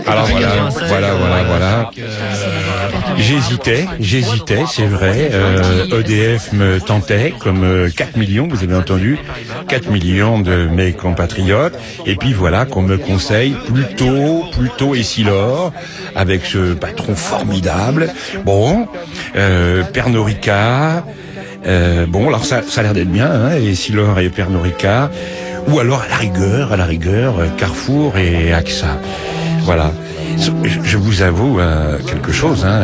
Alors voilà. J'hésitais, c'est vrai. EDF me tentait, comme 4 millions, vous avez entendu, 4 millions de mes compatriotes. Et puis voilà qu'on me conseille plutôt Essilor, avec ce patron formidable. Bon, Pernod Ricard. Bon, alors ça a l'air d'être bien, hein, Essilor et Pernod Ricard. Ou alors, à la rigueur, Carrefour et AXA. Voilà. Je vous avoue quelque chose, hein,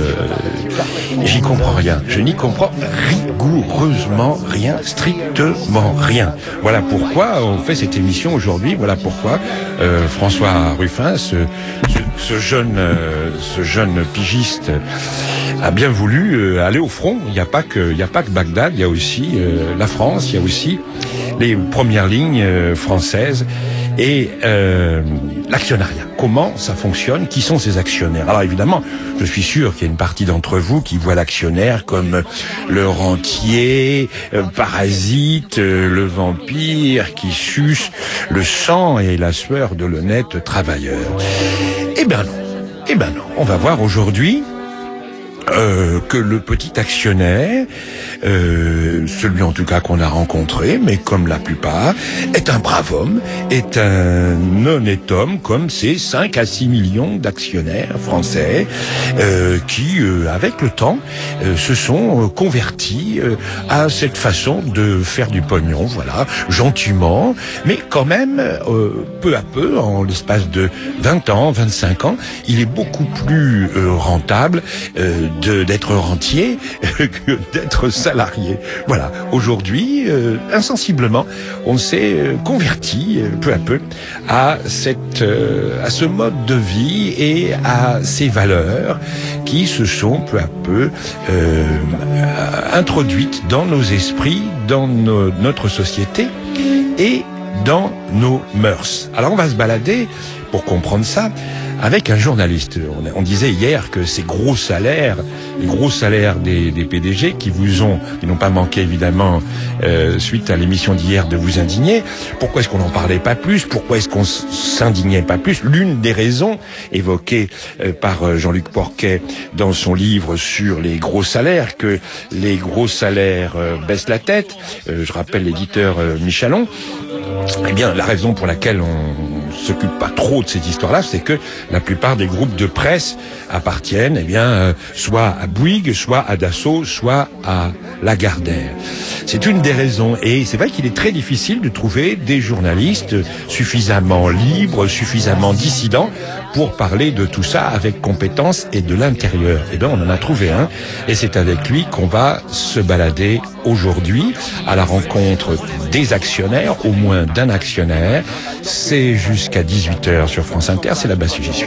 j'y comprends rien. Je n'y comprends rigoureusement rien, strictement rien. Voilà pourquoi on fait cette émission aujourd'hui. Voilà pourquoi François Ruffin, ce jeune pigiste, a bien voulu aller au front. Il n'y a pas que Bagdad, il y a aussi la France, il y a aussi les premières lignes françaises et l'actionnariat. Comment ça fonctionne? Qui sont ces actionnaires? Alors évidemment, je suis sûr qu'il y a une partie d'entre vous qui voit l'actionnaire comme le rentier, parasite, le vampire qui suce le sang et la sueur de l'honnête travailleur. Eh ben non. On va voir aujourd'hui que le petit actionnaire, celui en tout cas qu'on a rencontré, mais comme la plupart, est un brave homme, est un honnête homme, comme ces 5 à 6 millions d'actionnaires français qui, avec le temps, se sont convertis à cette façon de faire du pognon, voilà, gentiment, mais quand même, peu à peu, en l'espace de 20 ans, 25 ans, il est beaucoup plus rentable d'être rentier que d'être salarié. Voilà. Aujourd'hui, insensiblement, on s'est converti peu à peu à ce mode de vie et à ces valeurs qui se sont peu à peu introduites dans nos esprits, dans notre société et dans nos mœurs. Alors on va se balader pour comprendre ça avec un journaliste. On disait hier que ces gros salaires, les gros salaires des PDG qui n'ont pas manqué évidemment suite à l'émission d'hier de vous indigner. Pourquoi est-ce qu'on n'en parlait pas plus? Pourquoi est-ce qu'on s'indignait pas plus? L'une des raisons évoquées par Jean-Luc Porquet dans son livre sur les gros salaires, que les gros salaires baissent la tête. Je rappelle l'éditeur Michalon. Eh bien, la raison pour laquelle on s'occupe pas trop de cette histoire-là, c'est que la plupart des groupes de presse appartiennent, soit à Bouygues, soit à Dassault, soit à Lagardère. C'est une des raisons. Et c'est vrai qu'il est très difficile de trouver des journalistes suffisamment libres, suffisamment dissidents pour parler de tout ça avec compétence et de l'intérieur. Et bien, on en a trouvé un. Et c'est avec lui qu'on va se balader aujourd'hui à la rencontre des actionnaires, au moins d'un actionnaire. C'est jusqu'à 18h sur France Inter, c'est la base suggestion.